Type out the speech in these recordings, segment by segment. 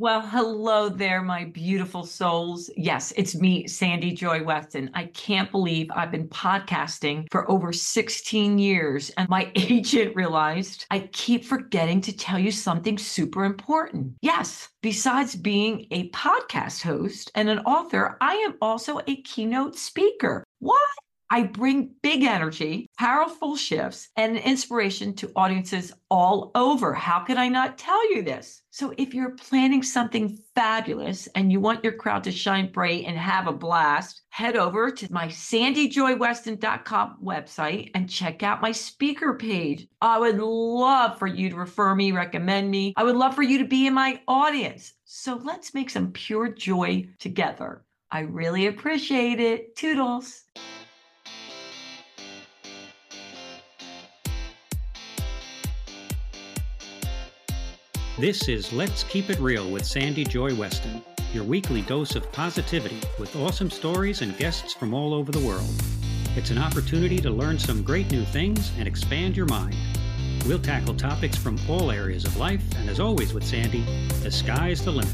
Well, hello there, my beautiful souls. Yes, it's me, Sandy Joy Weston. I can't believe I've been podcasting for over 16 years, and my agent realized I keep forgetting to tell you something super important. Yes, besides being a podcast host and an author, I am also a keynote speaker. What? I bring big energy, powerful shifts, and inspiration to audiences all over. How could I not tell you this? So, if you're planning something fabulous and you want your crowd to shine bright and have a blast, head over to my sandyjoyweston.com website and check out my speaker page. I would love for you to refer me, recommend me. I would love for you to be in my audience. So, let's make some pure joy together. I really appreciate it. Toodles. This is Let's Keep It Real with Sandy Joy Weston, your weekly dose of positivity with awesome stories and guests from all over the world. It's an opportunity to learn some great new things and expand your mind. We'll tackle topics from all areas of life, and as always with Sandy, the sky's the limit.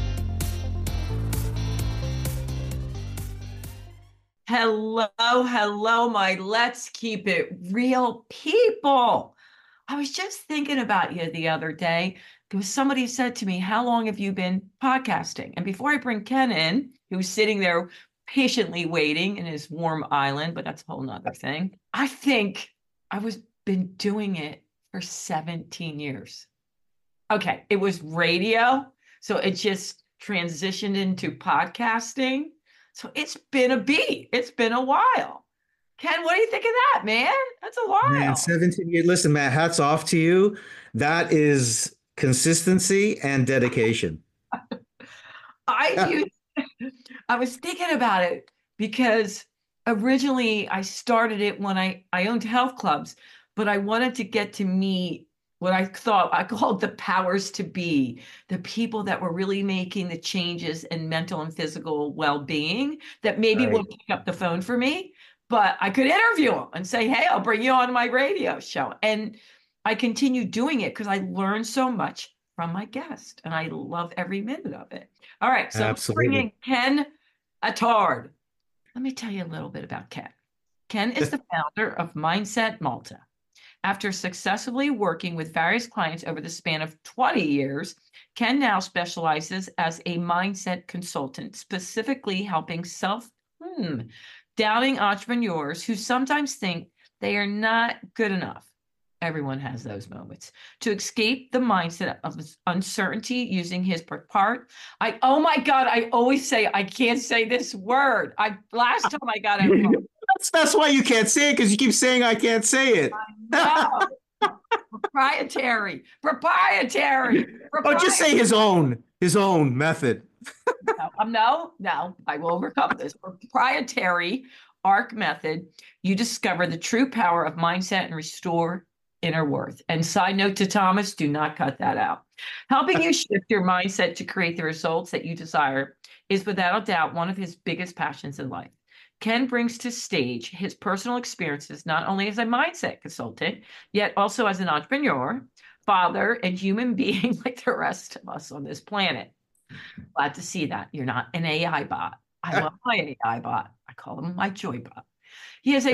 Hello, my Let's Keep It Real people. I was just thinking about you the other day because somebody said to me, how long have you been podcasting? And before I bring Ken in, who's sitting there patiently waiting in his warm island, but that's a whole nother thing. I think I was been doing it for 17 years. Okay, it was radio. So it just transitioned into podcasting. So it's been a beat. It's been a while. Ken, what do you think of that, man? That's a Man, while. 17 years. Listen, Matt, hats off to you. That is consistency and dedication. I I was thinking about it because originally I started it when I owned health clubs, but I wanted to get to meet what I thought I called the powers to be, the people that were really making the changes in mental and physical well-being that maybe Right. won't pick up the phone for me, but I could interview them and say, hey, I'll bring you on my radio show. And I continue doing it because I learned so much from my guest and I love every minute of it. All right, so bringing Absolutely. Ken Attard. Let me tell you a little bit about Ken. Ken is the founder of Mindset Malta. After successfully working with various clients over the span of 20 years, Ken now specializes as a mindset consultant, specifically helping doubting entrepreneurs who sometimes think they are not good enough. Everyone has those moments to escape the mindset of uncertainty using his part. Oh my God, I always say I can't say this word. Last time I got it wrong. That's why you can't say it, because you keep saying I can't say it. No. Proprietary. Oh, just say his own method. No, I will overcome this. Proprietary ARC method, you discover the true power of mindset and restore inner worth. And side note to Thomas, do not cut that out. Helping you shift your mindset to create the results that you desire is without a doubt one of his biggest passions in life. Ken brings to stage his personal experiences, not only as a mindset consultant, yet also as an entrepreneur, father, and human being like the rest of us on this planet. Glad to see that you're not an AI bot. I love my AI bot. I call him my joy bot. He has a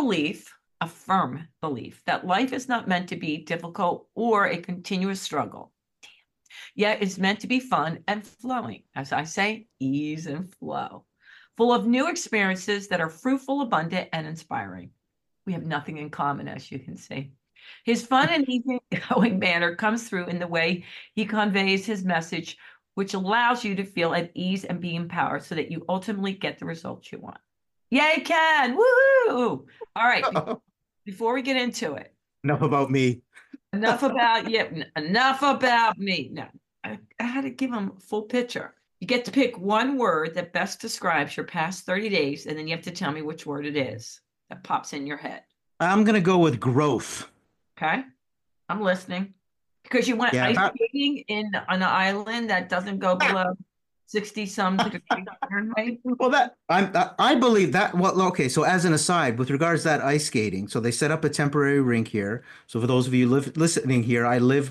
firm belief that life is not meant to be difficult or a continuous struggle. Yet it's meant to be fun and flowing. As I say, ease and flow. Full of new experiences that are fruitful, abundant, and inspiring. We have nothing in common, as you can see. His fun and easygoing manner comes through in the way he conveys his message, which allows you to feel at ease and be empowered so that you ultimately get the results you want. Yay, Ken! Woohoo! All right, before we get into it. Enough about me. Enough about you. Enough about me. No, I had to give him a full picture. You get to pick one word that best describes your past 30 days, and then you have to tell me which word it is that pops in your head. I'm going to go with growth. Okay? I'm listening. Because you went ice skating on an island that doesn't go below 60-some degrees Fahrenheit. Well, I believe that. Well, okay. So, as an aside, with regards to that ice skating, so they set up a temporary rink here. So, for those of you listening here, I live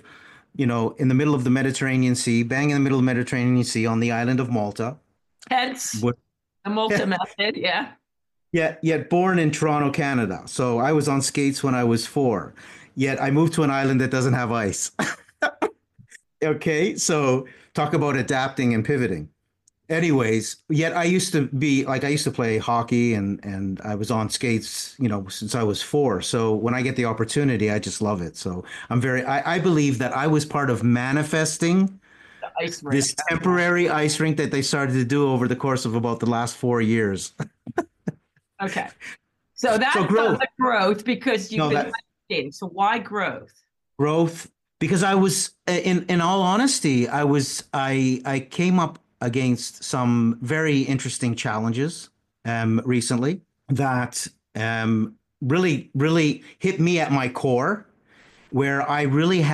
in the middle of the Mediterranean Sea, bang in the middle of the Mediterranean Sea on the island of Malta. Hence What- the Malta method. Yeah. Yet born in Toronto, Canada. So I was on skates when I was 4. Yet I moved to an island that doesn't have ice. Okay, so talk about adapting and pivoting. Anyways, yet I used to play hockey and I was on skates, since I was 4. So when I get the opportunity, I just love it. So I believe that I was part of manifesting The ice rink. this temporary ice rink that they started to do over the course of about the last 4 years. Okay. So that's So growth. the growth because you've No, been that dating. So why growth? growth, because I was, in all honesty, I came up against some very interesting challenges recently that really hit me at my core, where I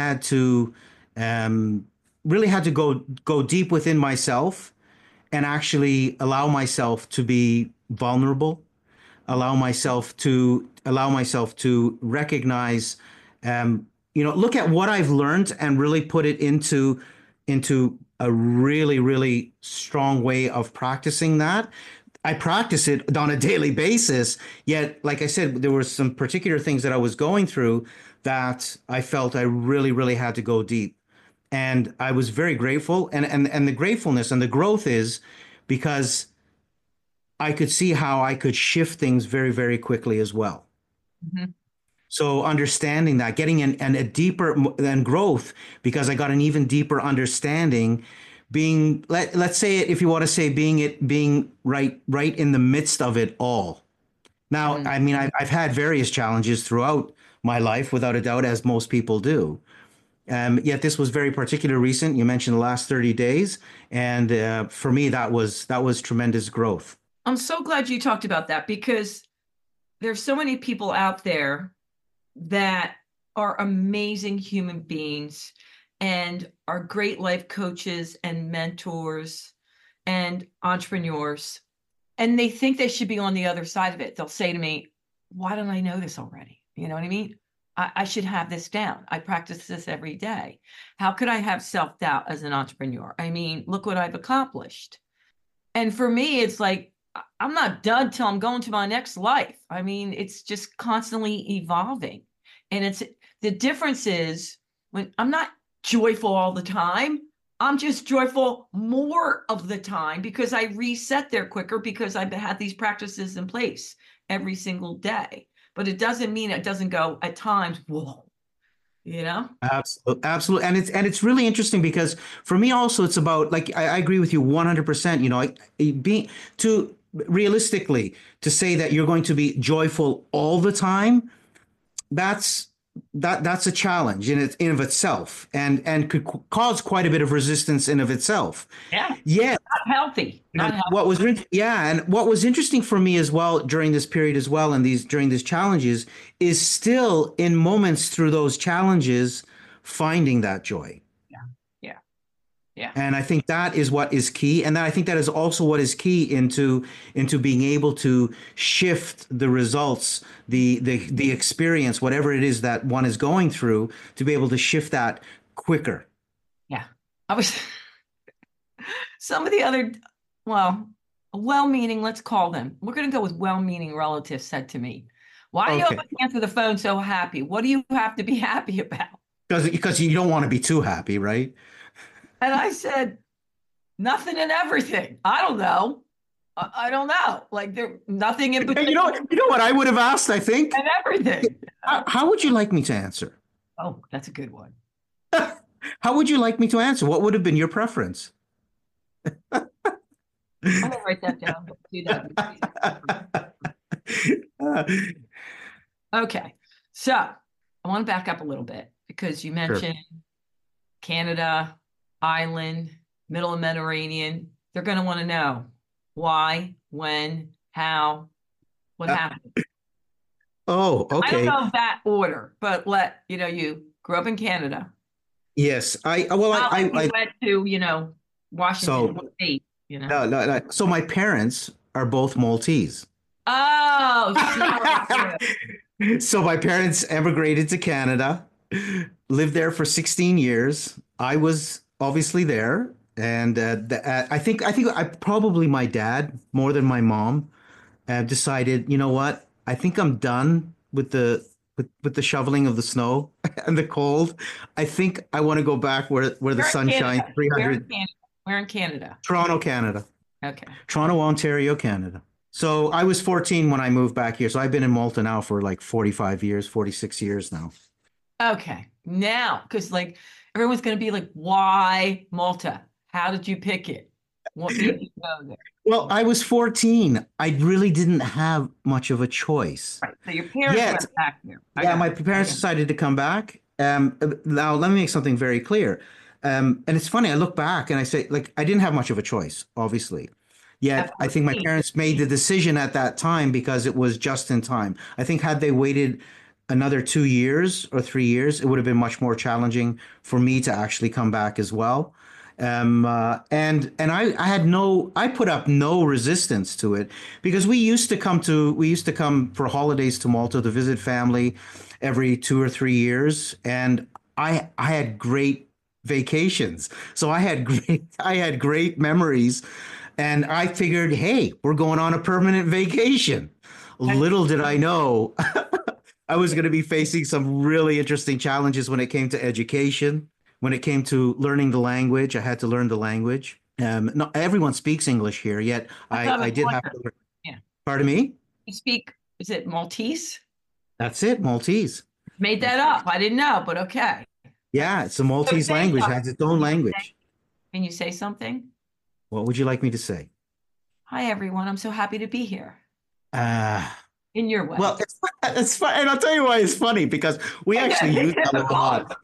um, really had to go deep within myself and actually allow myself to be vulnerable, allow myself to recognize, look at what I've learned and really put it into a really, really strong way of practicing that. I practice it on a daily basis. Yet, like I said, there were some particular things that I was going through that I felt I really, really had to go deep. And I was very grateful. And the gratefulness and the growth is because I could see how I could shift things very, very quickly as well. Mhm. So understanding that, getting a deeper than growth, because I got an even deeper understanding, let's say it, if you want to say being right in the midst of it all. Now, Mm. I mean, I've had various challenges throughout my life, without a doubt, as most people do. Yet this was very particular recent. You mentioned the last 30 days, and for me, that was tremendous growth. I'm so glad you talked about that because there's so many people out there that are amazing human beings and are great life coaches and mentors and entrepreneurs. And they think they should be on the other side of it. They'll say to me, why don't I know this already? You know what I mean? I should have this down. I practice this every day. How could I have self-doubt as an entrepreneur? I mean, look what I've accomplished. And for me, it's like, I'm not done till I'm going to my next life. I mean, it's just constantly evolving. And the difference is when I'm not joyful all the time, I'm just joyful more of the time because I reset there quicker because I've had these practices in place every single day. But it doesn't mean it doesn't go at times, whoa, you know? Absolutely, absolutely, and it's really interesting because for me also it's about, like, I agree with you 100%. Being to realistically to say that you're going to be joyful all the time, that's that's a challenge in of itself, and could cause quite a bit of resistance in of itself. Yeah, Yeah, not healthy, not healthy. what was interesting for me as well during this period as well, and during these challenges, is still in moments through those challenges finding that joy. Yeah, yeah, yeah. And I think that is what is key. And I think that is also what is key into being able to shift the results, the experience, whatever it is that one is going through, to be able to shift that quicker. Yeah. I was some of the other, well, well-meaning, let's call them. We're going to go with well-meaning relatives said to me, why do you Okay. always answer the phone so happy? What do you have to be happy about? Because you don't want to be too happy, right? And I said, nothing and everything. I don't know. I don't know. Like there, nothing in And between you know what I would have asked, I think? and everything. How would you like me to answer? Oh, that's a good one. How would you like me to answer? What would have been your preference? I'm gonna write that down. Do that. Okay. So I want to back up a little bit because you Sure. mentioned Canada, island, middle of Mediterranean. They're going to want to know why, when, how, what Uh, happened. Oh, I don't okay. know that order, but you grew up in Canada. Yes. Well, Not like you I went to, Washington so State. no, no, no. So my parents are both Maltese. Oh, so, So my parents emigrated to Canada, lived there for 16 years. I was obviously there, and I probably my dad more than my mom decided, you know what? I think I'm done with the shoveling of the snow and the cold. I think I want to go back where the We're in sun shines Canada. We're in 300. Canada. We're in Canada. Toronto, Canada. Okay. Toronto, Ontario, Canada. So I was 14 when I moved back here. So I've been in Malta now for like 45 years, 46 years now. Okay. Now, because like everyone's going to be like, why Malta? How did you pick it? What made you go there? Well, I was 14. I really didn't have much of a choice. Right. So your parents Yet, went back there. yeah, my parents decided to come back. Now, let me make something very clear. And it's funny, I look back and I say, like, I didn't have much of a choice, obviously. Yet, I think my parents made the decision at that time because it was just in time. I think had they waited another 2 years or 3 years, it would have been much more challenging for me to actually come back as well. And I put up no resistance to it because we used to come for holidays to Malta to visit family every 2 or 3 years, and I had great vacations. So I had great memories, and I figured, hey, we're going on a permanent vacation. Little did I know I was going to be facing some really interesting challenges when it came to education. When it came to learning the language, I had to learn the language. Not everyone speaks English here, yet I did have to learn. Yeah. Pardon me? You speak, is it Maltese? That's it, Maltese. Made that up. I didn't know, but okay. Yeah, it's a Maltese language, it has its own language. Can you say something? What would you like me to say? Hi, everyone. I'm so happy to be here. In your way. Well, it's fun, and I'll tell you why it's funny because we actually use that a lot.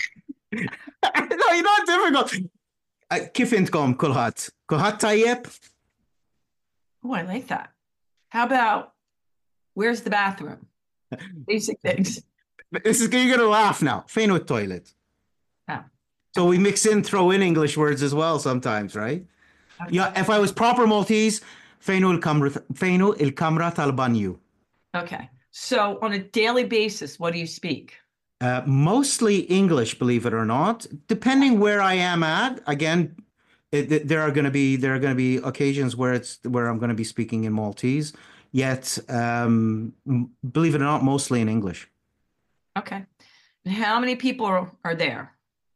No, you're not difficult. كيف انتكم كلهات؟ كلهات طيب? Oh, I like that. How about where's the bathroom? Basic things. You're gonna laugh now. فين التوilet? Oh. So we throw in English words as well sometimes, right? Okay. Yeah, if I was proper Maltese, فين الكاميرا tal-banju? Okay. So on a daily basis, what do you speak? Mostly English, believe it or not. Depending where I am at, again, there are going to be occasions where I'm going to be speaking in Maltese. Yet, believe it or not, mostly in English. Okay. And how many people are there?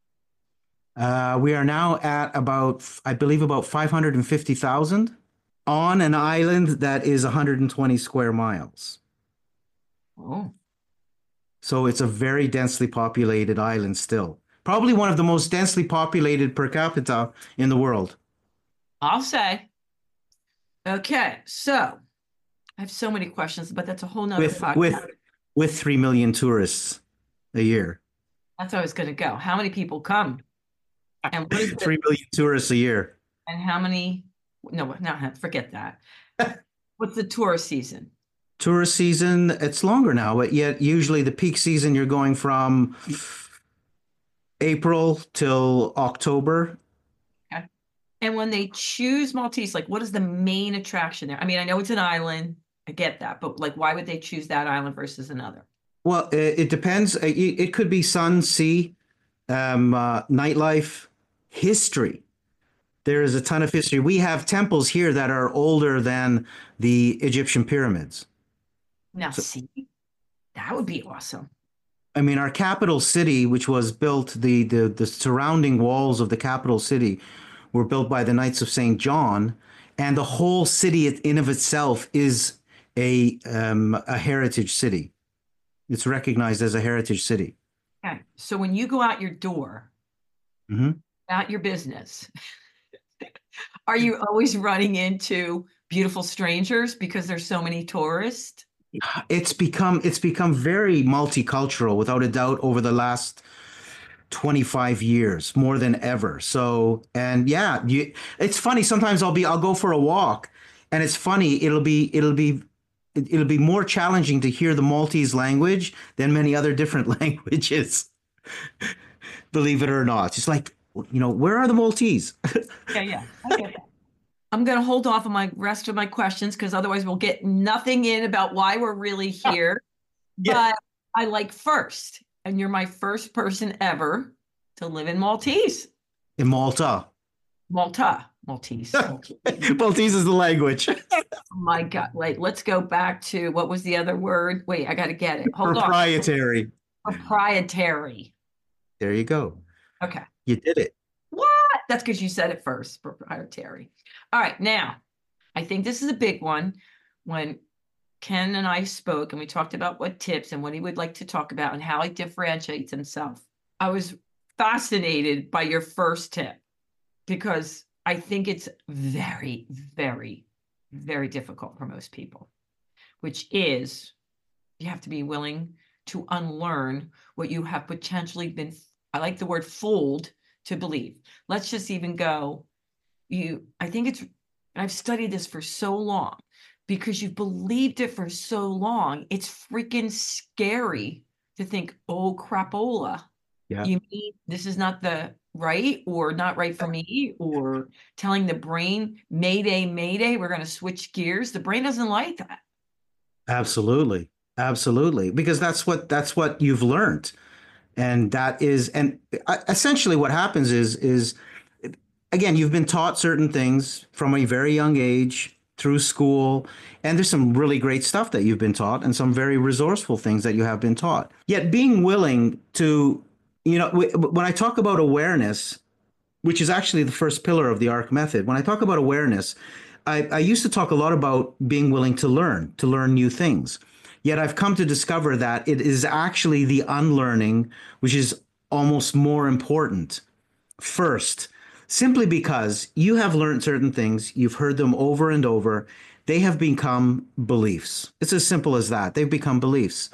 We are now at I believe about 550,000 on an island that is 120 square miles. Oh. So it's a very densely populated island still. Probably one of the most densely populated per capita in the world. I'll say. Okay, so I have so many questions, but that's a whole nother podcast. With 3 million tourists a year. That's how it's going to go. How many people come? And what is 3 million tourists a year. And how many? No, forget that. What's the tourist season? Tourist season, it's longer now, but yet usually the peak season you're going from April till October. Okay. And when they choose Maltese, like what is the main attraction there? I mean, I know it's an island. I get that, but like why would they choose that island versus another? Well, it depends. It could be sun, sea, nightlife, history. There is a ton of history. We have temples here that are older than the Egyptian pyramids. Now, see, that would be awesome. I mean, our capital city, which was built, the surrounding walls of the capital city were built by the Knights of St. John, and the whole city in of itself is a heritage city. It's recognized as a heritage city. Okay, so when you go out your door, out your business, are you always running into beautiful strangers because there's so many tourists? It's become very multicultural, without a doubt, over the last 25 years, more than ever. So, and yeah, it's funny. Sometimes I'll go for a walk, and it's funny. It'll be more challenging to hear the Maltese language than many other different languages. Believe it or not, it's like, where are the Maltese? Yeah. I get that. I'm going to hold off on my rest of my questions because otherwise we'll get nothing in about why we're really here. Yeah. But I like first, And you're my first person ever to live in Maltese. In Malta. Maltese. Maltese is the language. Oh my God. Wait, let's go back to what was the other word? Wait, I got to get it. Hold on. Proprietary. Proprietary. There you go. Okay. You did it. What? That's because you said it first. Proprietary. All right. Now, I think this is a big one. When Ken and I spoke and we talked about what tips and what he would like to talk about and how he differentiates himself, I was fascinated by your first tip because I think it's very, very, very difficult for most people, which is you have to be willing to unlearn what you have potentially been, I like the word fooled to believe. Let's just even go, I think it's, I've studied this for so long because you've believed it for so long. It's freaking scary to think, oh, crapola. Yeah. You mean this is not the right or not right for me, or telling the brain, mayday, mayday, we're going to switch gears. The brain doesn't like that. Absolutely. Absolutely. Because that's what you've learned. And that is, and essentially what happens is again, you've been taught certain things from a very young age through school, and there's some really great stuff that you've been taught and some very resourceful things that you have been taught. Yet being willing to, when I talk about awareness, which is actually the first pillar of the ARC method, when I talk about awareness, I used to talk a lot about being willing to learn new things. Yet I've come to discover that it is actually the unlearning, which is almost more important first, simply because you have learned certain things, you've heard them over and over, they have become beliefs. It's as simple as that. They've become beliefs.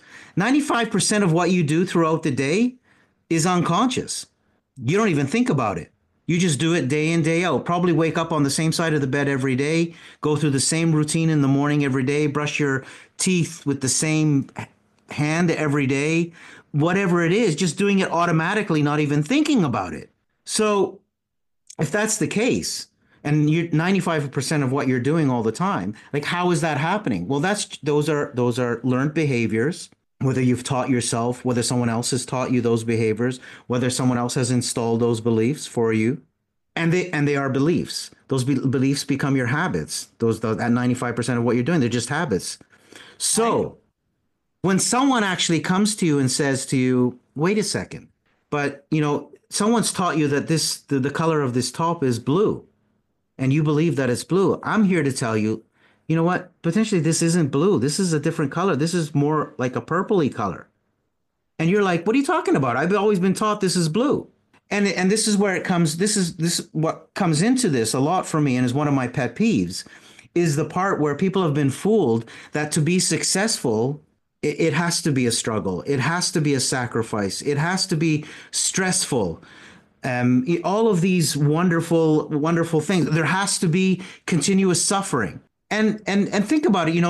95% of what you do throughout the day is unconscious. You don't even think about it. You just do it day in, day out. Probably wake up on the same side of the bed every day, go through the same routine in the morning every day, brush your teeth with the same hand every day, whatever it is, just doing it automatically, not even thinking about it. So if that's the case, and you're 95% of what you're doing all the time, like how is that happening? Well, those are learned behaviors. Whether you've taught yourself, whether someone else has taught you those behaviors, whether someone else has installed those beliefs for you, and they are beliefs. Those beliefs become your habits. That 95% of what you're doing, they're just habits. So when someone actually comes to you and says to you, "Wait a second, but someone's taught you that the color of this top is blue, and you believe that it's blue," I'm here to tell you, you know what? Potentially this isn't blue. This is a different color. This is more like a purpley color. And you're like, "What are you talking about? I've always been taught this is blue." And this is where it comes. This what comes into this a lot for me, and is one of my pet peeves, is the part where people have been fooled that to be successful, it has to be a struggle. It has to be a sacrifice. It has to be stressful. All of these wonderful, wonderful things. There has to be continuous suffering. And think about it.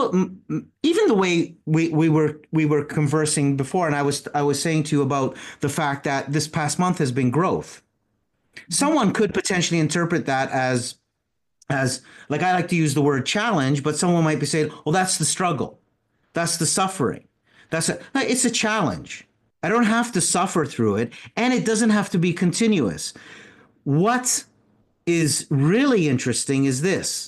Even the way we were conversing before, and I was saying to you about the fact that this past month has been growth. Someone could potentially interpret that as like, I like to use the word challenge, but someone might be saying, "Well, that's the struggle, that's the suffering, it's a challenge. I don't have to suffer through it, and it doesn't have to be continuous." What is really interesting is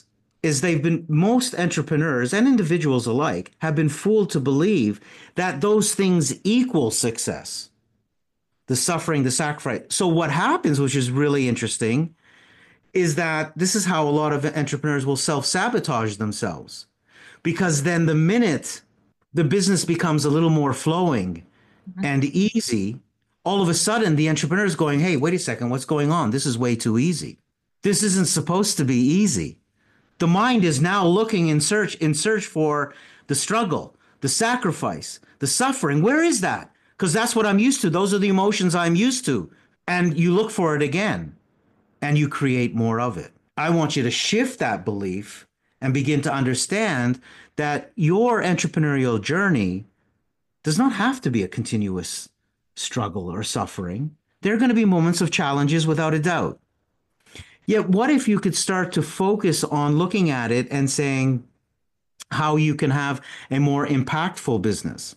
most entrepreneurs and individuals alike have been fooled to believe that those things equal success. The suffering, the sacrifice. So what happens, which is really interesting, is that this is how a lot of entrepreneurs will self-sabotage themselves. Because then the minute the business becomes a little more flowing and easy, all of a sudden the entrepreneur is going, "Hey, wait a second, what's going on? This is way too easy. This isn't supposed to be easy." The mind is now looking in search for the struggle, the sacrifice, the suffering. Where is that? Because that's what I'm used to. Those are the emotions I'm used to. And you look for it again, and you create more of it. I want you to shift that belief and begin to understand that your entrepreneurial journey does not have to be a continuous struggle or suffering. There are going to be moments of challenges without a doubt. Yet what if you could start to focus on looking at it and saying how you can have a more impactful business?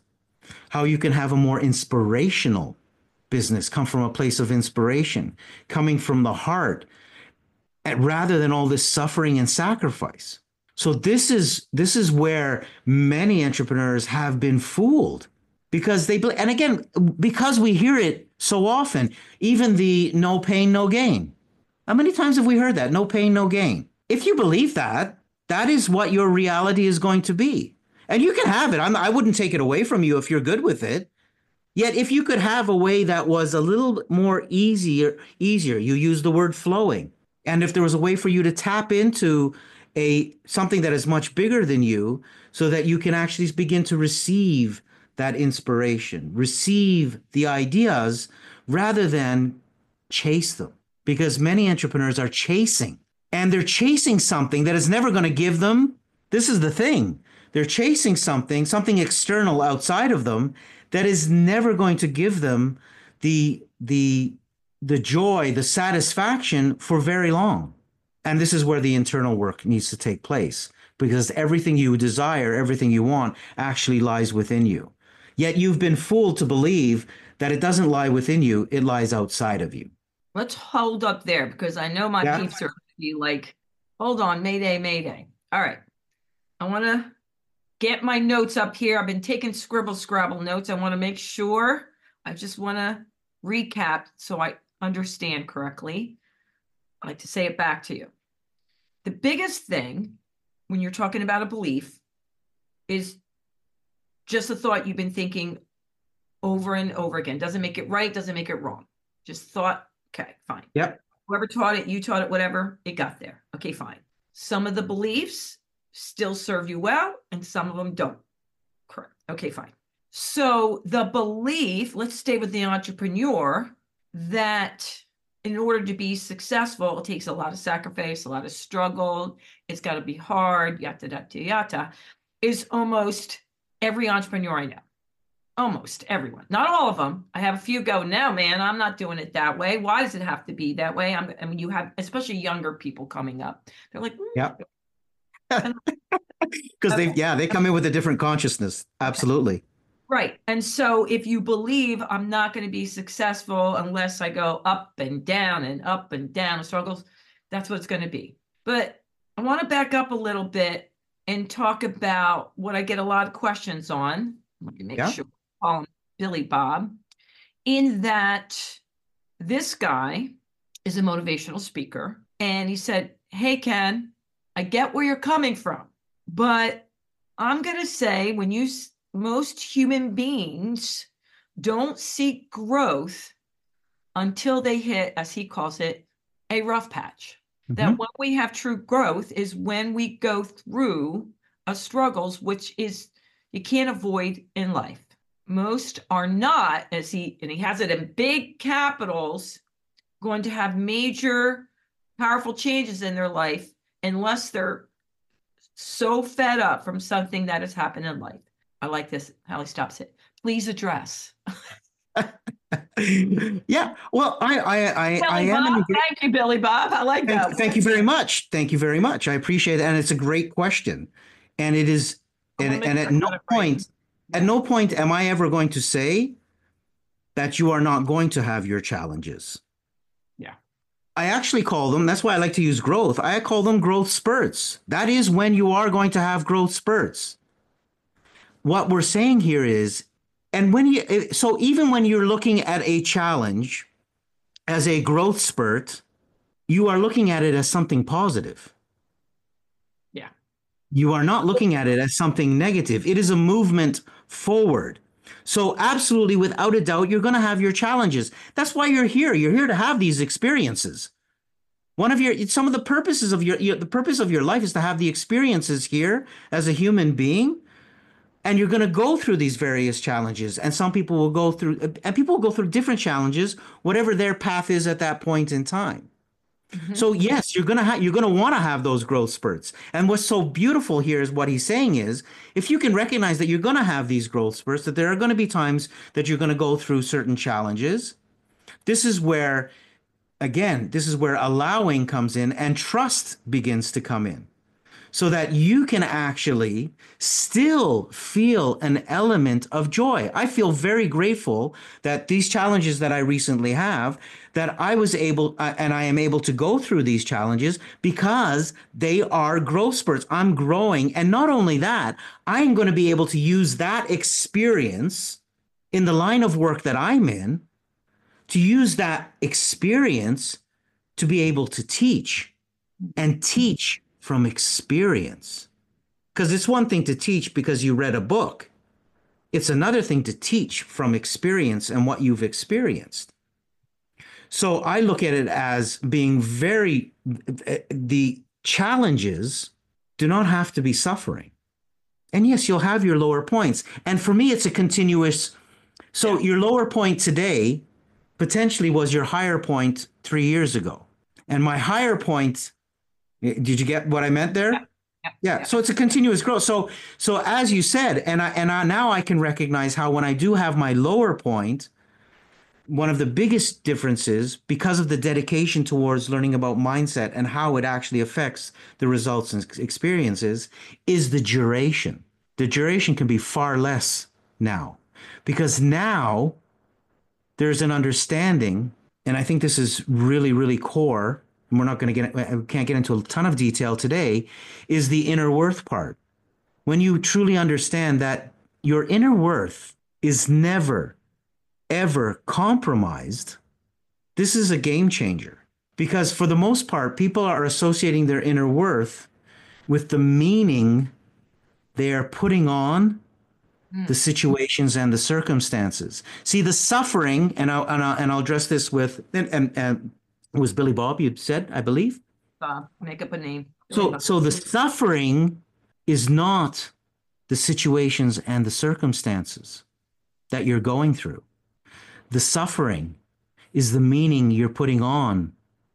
how you can have a more inspirational business, come from a place of inspiration, coming from the heart, rather than all this suffering and sacrifice. So this is where many entrepreneurs have been fooled because and again, because we hear it so often, even the no pain, no gain. How many times have we heard that? No pain, no gain. If you believe that, that is what your reality is going to be. And you can have it. I wouldn't take it away from you if you're good with it. Yet if you could have a way that was a little more easier, you use the word flowing. And if there was a way for you to tap into something that is much bigger than you, so that you can actually begin to receive that inspiration, receive the ideas rather than chase them. Because many entrepreneurs are chasing, and they're chasing something that is never going to give them. This is the thing. They're chasing something external outside of them that is never going to give them the joy, the satisfaction for very long. And this is where the internal work needs to take place, because everything you desire, everything you want actually lies within you. Yet you've been fooled to believe that it doesn't lie within you, it lies outside of you. Let's hold up there, because I know my peeps are going to be like, hold on, Mayday, Mayday. All right. I want to get my notes up here. I've been taking scribble scrabble notes. I want to make sure. I just want to recap so I understand correctly. I like to say it back to you. The biggest thing when you're talking about a belief is just a thought you've been thinking over and over again. Doesn't make it right, doesn't make it wrong. Just thought, okay, fine. Yep. Whoever taught it, you taught it, whatever, it got there. Okay, fine. Some of the beliefs still serve you well, and some of them don't. Correct. Okay, fine. So the belief, let's stay with the entrepreneur, that in order to be successful, it takes a lot of sacrifice, a lot of struggle. It's got to be hard, yada, yada, yada, is almost every entrepreneur I know. Almost everyone. Not all of them. I have a few go, no, man, I'm not doing it that way. Why does it have to be that way? I mean, you have, especially younger people coming up. They're like, yeah. Because they come in with a different consciousness. Absolutely. Right. And so if you believe I'm not going to be successful unless I go up and down struggles, that's what it's going to be. But I want to back up a little bit and talk about what I get a lot of questions on. Let me make sure I call him Billy Bob. In that this guy is a motivational speaker. And he said, hey, Ken, I get where you're coming from. But I'm going to say most human beings don't seek growth until they hit, as he calls it, a rough patch. Mm-hmm. That when we have true growth is when we go through a struggles, which is you can't avoid in life. Most are not, and he has it in big capitals, going to have major, powerful changes in their life unless they're so fed up from something that has happened in life. I like this, how he stops it. Please address. Yeah, well, I am. Thank you, Billy Bob. I like that. Thank you very much. Thank you very much. I appreciate it, and it's a great question. And it is, and at no point am I ever going to say that you are not going to have your challenges. Yeah. I actually call them, that's why I like to use growth. I call them growth spurts. That is when you are going to have growth spurts. What we're saying here is, and so even when you're looking at a challenge as a growth spurt, you are looking at it as something positive. Yeah. You are not looking at it as something negative. It is a movement forward. So absolutely, without a doubt, you're going to have your challenges. That's why you're here. You're here to have these experiences. Some of the purposes of the purpose of your life is to have the experiences here as a human being. And you're going to go through these various challenges. And some people will go through, different challenges, whatever their path is at that point in time. Mm-hmm. So yes, you're going to want to have those growth spurts. And what's so beautiful here is what he's saying is, if you can recognize that you're going to have these growth spurts, that there are going to be times that you're going to go through certain challenges. This is where allowing comes in and trust begins to come in. so that you can actually still feel an element of joy. I feel very grateful that these challenges that I recently have, that I was able, and I am able to go through these challenges because they are growth spurts. I'm growing. And not only that, I'm going to be able to use that experience in the line of work that I'm in, to use that experience to be able to teach and teach from experience. Because it's one thing to teach because you read a book. It's another thing to teach from experience and what you've experienced. So I look at it as being the challenges do not have to be suffering. And yes, you'll have your lower points. And for me, it's a continuous. So your lower point today potentially was your higher point 3 years ago. And my higher point, did you get what I meant there? Yeah. So it's a continuous growth. So as you said, and I now I can recognize how when I do have my lower point, one of the biggest differences, because of the dedication towards learning about mindset and how it actually affects the results and experiences, is the duration. The duration can be far less now, because now there's an understanding, and I think this is really, really core, and we can't get into a ton of detail today, is the inner worth part. When you truly understand that your inner worth is never, ever compromised, this is a game changer. Because for the most part, people are associating their inner worth with the meaning they are putting on the situations and the circumstances. See, the suffering, and I'll address this with, and it was Billy Bob you said, I believe. Make up a name. So the suffering is not the situations and the circumstances that you're going through. The suffering is the meaning you're putting on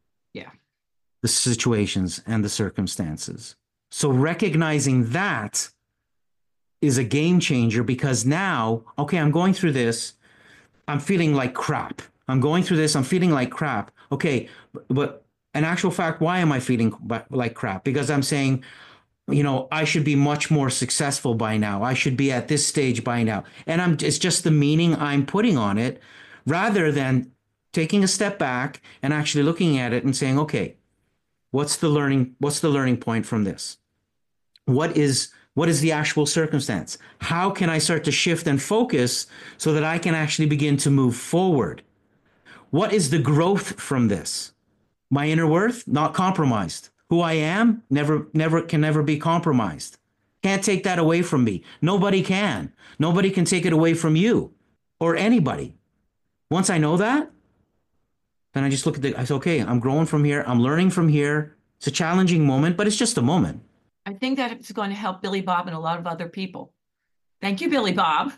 the situations and the circumstances. So recognizing that is a game changer, because now, okay, I'm going through this. I'm feeling like crap. I'm going through this. I'm feeling like crap. Okay, but in actual fact, why am I feeling like crap? Because I'm saying, I should be much more successful by now. I should be at this stage by now. And it's just the meaning I'm putting on it, rather than taking a step back and actually looking at it and saying, okay, what's the learning point from this? What is the actual circumstance? How can I start to shift and focus so that I can actually begin to move forward? What is the growth from this? My inner worth, not compromised. Who I am, can never be compromised. Can't take that away from me. Nobody can. Nobody can take it away from you or anybody. Once I know that, then I just look at I say, okay, I'm growing from here. I'm learning from here. It's a challenging moment, but it's just a moment. I think that it's going to help Billy Bob and a lot of other people. Thank you, Billy Bob.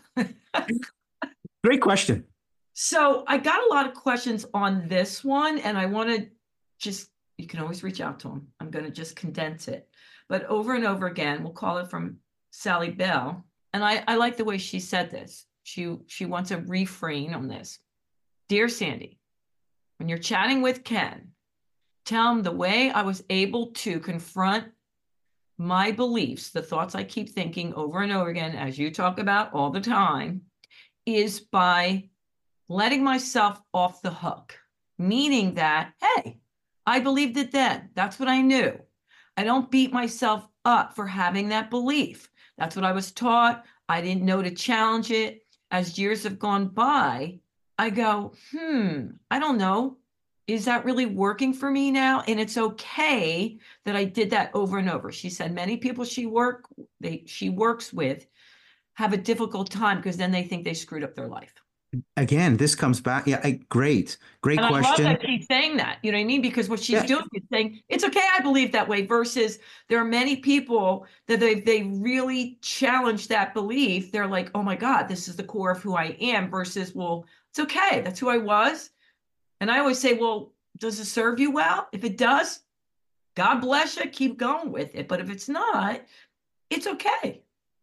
Great question. So I got a lot of questions on this one, and I want to you can always reach out to them. I'm going to just condense it. But over and over again, we'll call it from Sally Bell. And I like the way she said this. She wants a refrain on this. Dear Sandy, when you're chatting with Ken, tell him the way I was able to confront my beliefs, the thoughts I keep thinking over and over again, as you talk about all the time, is by letting myself off the hook, meaning that, hey, I believed it then. That's what I knew. I don't beat myself up for having that belief. That's what I was taught. I didn't know to challenge it. As years have gone by, I go, I don't know. Is that really working for me now? And it's okay that I did that over and over. She said many people she works with have a difficult time because then they think they screwed up their life. Again, this comes back. Yeah, great and question. I love that she's saying that. You know what I mean? Because what she's doing is saying, it's okay, I believe that way, versus there are many people that they really challenge that belief. They're like, oh my God, this is the core of who I am, versus, well, it's okay. That's who I was. And I always say, well, does it serve you well? If it does, God bless you, keep going with it. But if it's not, it's okay.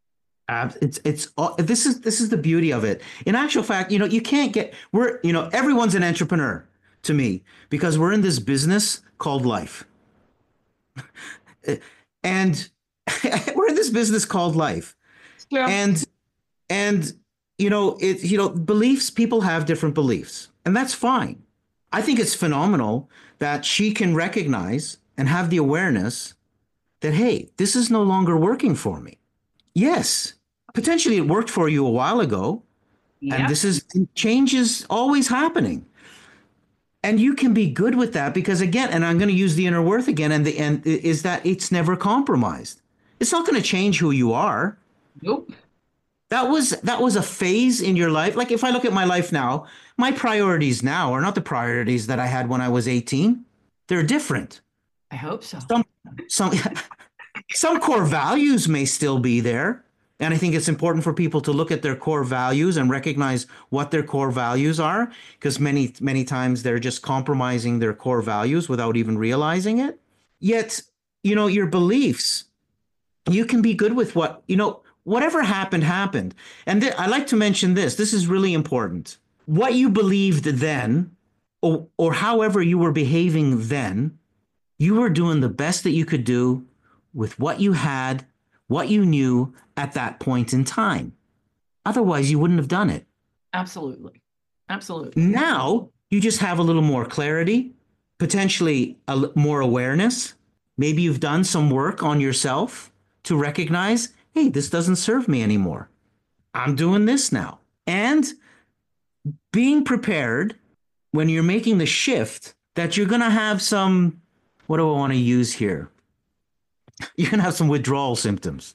This is the beauty of it. In actual fact, you can't everyone's an entrepreneur to me, because we're in this business called life. And we're in this business called life. Yeah. And beliefs, people have different beliefs, and that's fine. I think it's phenomenal that she can recognize and have the awareness that, hey, this is no longer working for me. Yes, potentially it worked for you a while ago, and Yeah. change is always happening. And you can be good with that because, again, and I'm going to use the inner worth again, and the end is that it's never compromised. It's not going to change who you are. Nope. That was a phase in your life. Like if I look at my life now, my priorities now are not the priorities that I had when I was 18. They're different. I hope so. Some some core values may still be there. And I think it's important for people to look at their core values and recognize what their core values are, because many times they're just compromising their core values without even realizing it. Yet, your beliefs, you can be good with whatever happened, happened. And I like to mention this. This is really important. What you believed then, or however you were behaving then, you were doing the best that you could do with what you had, what you knew at that point in time. Otherwise, you wouldn't have done it. Absolutely. Absolutely. Now, you just have a little more clarity, potentially more awareness. Maybe you've done some work on yourself to recognize, hey, this doesn't serve me anymore. I'm doing this now. And being prepared when you're making the shift that you're going to have some, what do I want to use here? You're going to have some withdrawal symptoms.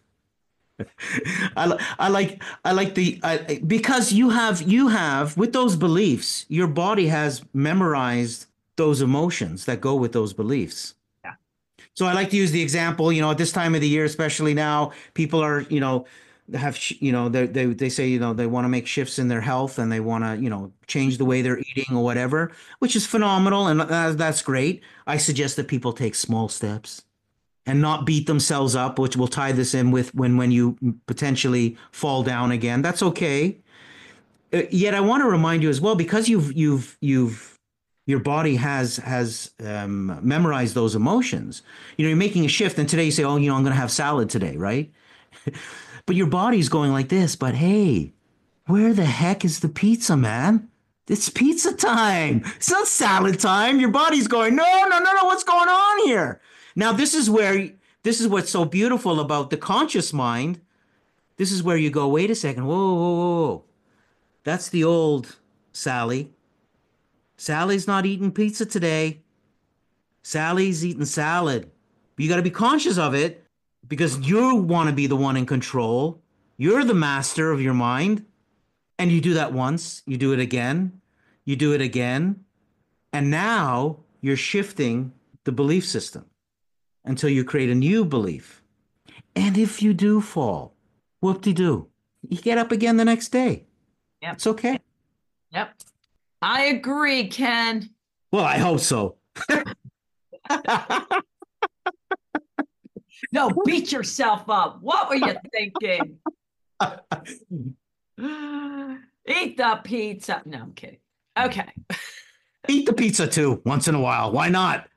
I like because you have with those beliefs, your body has memorized those emotions that go with those beliefs. Yeah. So I like to use the example, at this time of the year, especially now, people are, they say, they want to make shifts in their health and they want to, change the way they're eating or whatever, which is phenomenal. And that's great. I suggest that people take small steps and not beat themselves up, which will tie this in with when you potentially fall down again. That's okay. Yet I want to remind you as well, because your body has memorized those emotions. You're making a shift, and today you say, "Oh, I'm going to have salad today," right? But your body's going like this. But hey, where the heck is the pizza, man? It's pizza time. It's not salad time. Your body's going, no, no, no, no. What's going on here? Now, this is what's so beautiful about the conscious mind. This is where you go, wait a second. Whoa, whoa, whoa, whoa. That's the old Sally. Sally's not eating pizza today. Sally's eating salad. You got to be conscious of it because you want to be the one in control. You're the master of your mind. And you do that once, you do it again, you do it again. And now you're shifting the belief system until you create a new belief. And if you do fall, whoop-de-doo, you get up again the next day. Yep. It's okay. Yep. I agree, Ken. Well, I hope so. No, beat yourself up. What were you thinking? Eat the pizza. No, I'm kidding. Okay. Eat the pizza too, once in a while. Why not?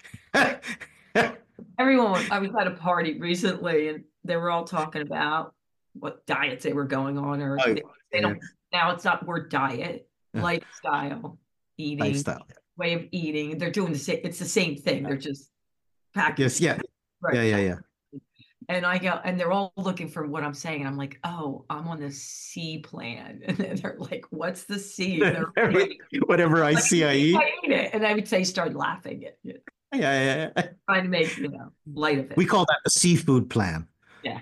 I was at a party recently and they were all talking about what diets they were going on, or they don't, now it's not word diet, lifestyle, eating, Lifestyle. way of eating. They're doing the same, it's the same thing. They're just packaging. Yes, yeah. Right. Yeah. And I go, and they're all looking for what I'm saying. And I'm like, oh, I'm on the C plan. And then they're like, what's the C? And they're like, whatever I see, I eat. I eat it. And I would say, start laughing at it. Yeah. Trying to make, light of it. We call that the seafood plan. Yeah.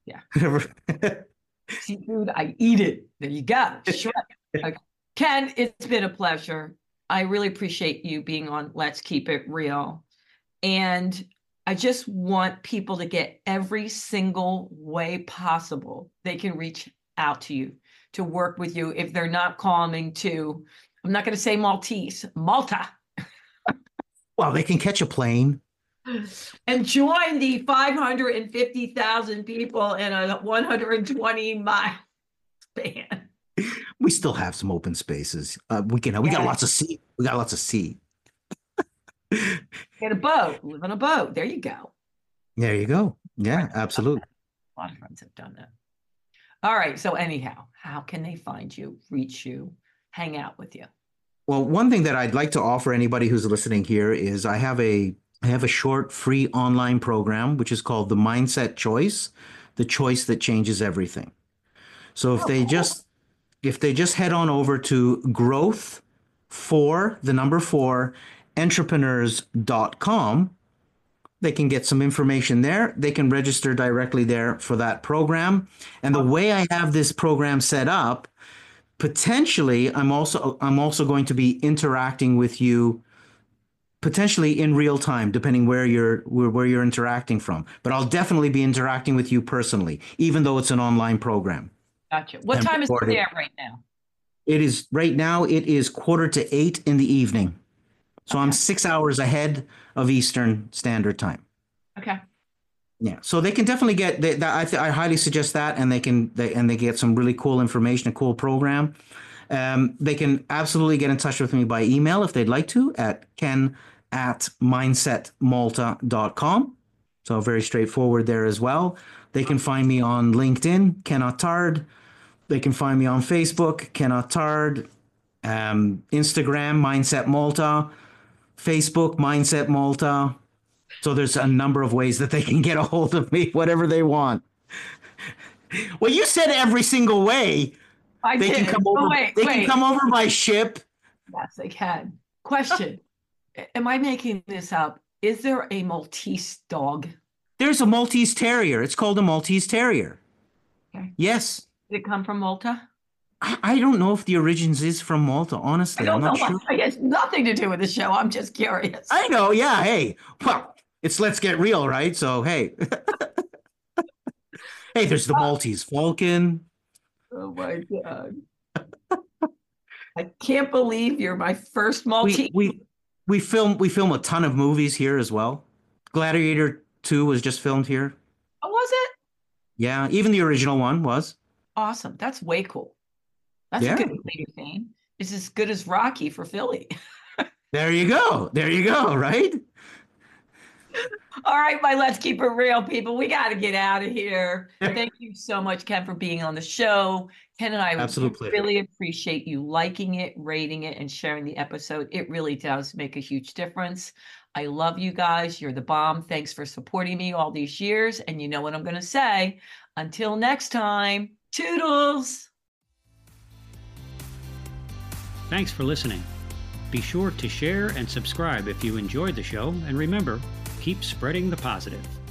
Seafood, I eat it. There you go. Sure. Okay. Ken, it's been a pleasure. I really appreciate you being on Let's Keep It Real. And I just want people to get every single way possible they can reach out to you, to work with you. If they're not calling to, I'm not going to say Maltese, Malta. Well, they can catch a plane. And join the 550,000 people in a 120-mile span. We still have some open spaces. We got lots of sea. We got lots of sea. Get a boat, live on a boat. There you go. There you go. Yeah, absolutely. A lot of friends have done that. All right. So anyhow, how can they find you, reach you, hang out with you? Well, one thing that I'd like to offer anybody who's listening here is I have a short free online program which is called the Mindset Choice, the choice that changes everything. So Oh, cool. if they just head on over to growth for the number 4 entrepreneurs.com, they can get some information there. They can register directly there for that program. And the way I have this program set up, potentially I'm also going to be interacting with you potentially in real time, depending where you're interacting from. But I'll definitely be interacting with you personally, even though it's an online program Gotcha. What and time is it recorded. there right now? It is right now, it is 7:45 in the evening. So I'm Okay. 6 hours ahead of Eastern Standard Time. Okay. Yeah, so they can definitely get I highly suggest that, and they get some really cool information, a cool program. They can absolutely get in touch with me by email if they'd like to at ken@mindsetmalta.com. So very straightforward there as well. They can find me on LinkedIn, Ken Attard. They can find me on Facebook, Ken Attard. Instagram, Mindset Malta. Facebook, Mindset Malta. So there's a number of ways that they can get a hold of me, whatever they want. Well, you said every single way. I They can did. come Oh, over. wait, They can wait. come over by ship. Yes, they can. Question. Am I making this up? Is there a Maltese dog? There's a Maltese Terrier. It's called a Maltese Terrier. Okay. Yes. Did it come from Malta? I don't know if the origins is from Malta. I Honestly, I'm don't not know. sure. It has nothing to do with the show. I'm just curious. I know. Yeah. Hey. Well, it's Let's Get Real, right? So hey, hey. There's the Maltese Falcon. Oh my God. I can't believe you're my first We Maltese. we film a ton of movies here as well. Gladiator 2 was just filmed here. Oh, was it? Yeah, even the original one was. Awesome. That's way cool. That's a Yeah. good claim to fame. It's as good as Rocky for Philly. There you go. There you go, right? All right, my Let's Keep It Real people. We got to get out of here. Yeah. Thank you so much, Ken, for being on the show. Ken and I Absolute pleasure. really appreciate you liking it, rating it, and sharing the episode. It really does make a huge difference. I love you guys. You're the bomb. Thanks for supporting me all these years. And you know what I'm going to say. Until next time, toodles. Thanks for listening. Be sure to share and subscribe if you enjoyed the show, and remember, keep spreading the positive.